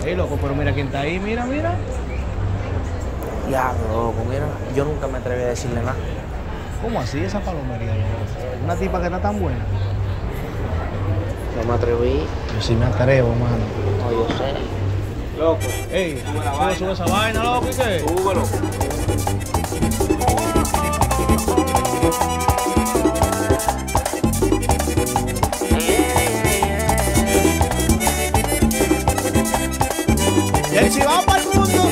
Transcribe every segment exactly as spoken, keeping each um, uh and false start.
Ey, loco, pero mira quién está ahí, mira, mira. Diablo, loco, mira, yo nunca me atreví a decirle nada. ¿Cómo así esa palomería, loco? Una tipa que está tan buena. No me atreví. Yo sí me atrevo, mano. No, yo sé. Loco. Ey, sube, sube esa vaina, loco, ¿y qué? Súbelo. Y el chivao para el mundo.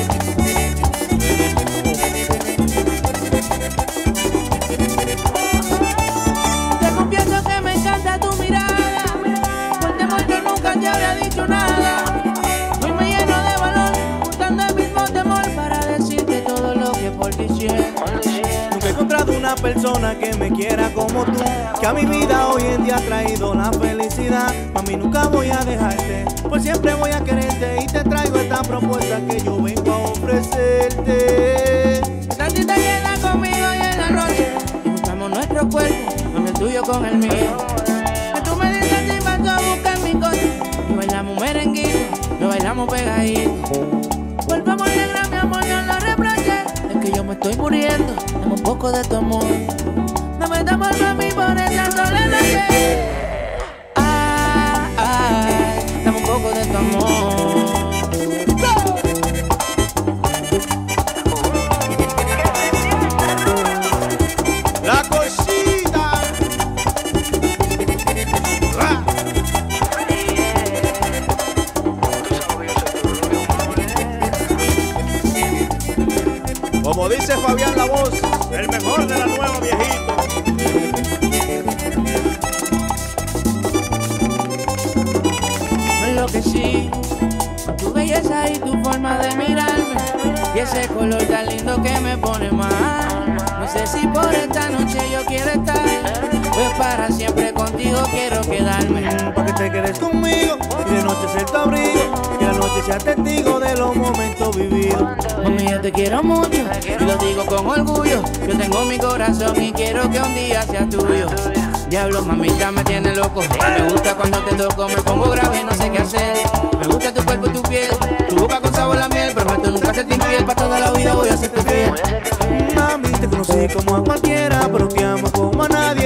Te confieso que me encanta tu mirada. Por temor yo nunca te habría dicho nada. Hoy me lleno de valor, juntando el mismo temor para decirte todo lo que por ti siento. Nunca he encontrado una persona que me quiera como tú, que a mi vida hoy en día ha traído la felicidad. Mami, nunca voy a dejarte, por siempre voy a quererte y te traigo esta propuesta que yo vengo a ofrecerte. Esta cita llena conmigo y en la noche y buscamos nuestro cuerpo, mami, el tuyo con el mío. Que tú me dices si vas a buscar mi coche y bailamos merenguito, lo bailamos pegadito. Por favor, negra, mi amor, no lo reproches. Es que yo me estoy muriendo, dame un poco de tu amor. Dame tu amor, mami, por esta sola noche. Ay, ay, dame un poco de tu amor. La cosita. Ra. Como dice Fabián La Voz, el mejor de la nueva, viejito. Me enloquecí con tu belleza y tu forma de mirarme y ese color tan lindo que me pone mal. No sé si por esta noche yo quiero estar, pues para siempre contigo quiero quedarme. Pa' que te quedes conmigo y de noche ser tu abrigo, que la noche sea testigo de los momentos vividos. Mami, yo te quiero mucho y lo digo con orgullo. Yo tengo mi corazón y quiero que un día sea tuyo. Diablo, mamita, me tiene loco. Me gusta cuando te toco, me pongo grave y no sé qué hacer. Me gusta tu cuerpo y tu piel, tu boca con sabor a miel. Prometo nunca serte infiel, para toda la vida voy a serte fiel. Mami, te conocí como a cualquiera, pero te amo como a nadie.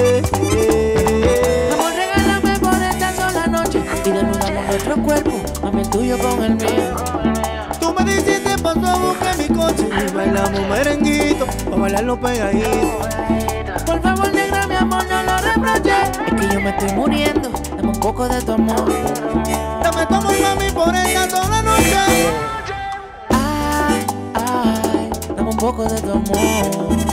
Amor, regálame por esta sola noche y desnudamos nuestro cuerpo, mami, el tuyo con el mío. Tú me dijiste paso a buscar mi coche y bailamos merenguito, pa' bailarlo pegadito. Por favor, negra, mi amor, no lo reproches. Es que yo me estoy muriendo, dame un poco de tu amor. Dame tu amor, mami, por esta sola noche. Ay, ay, dame un poco de tu amor.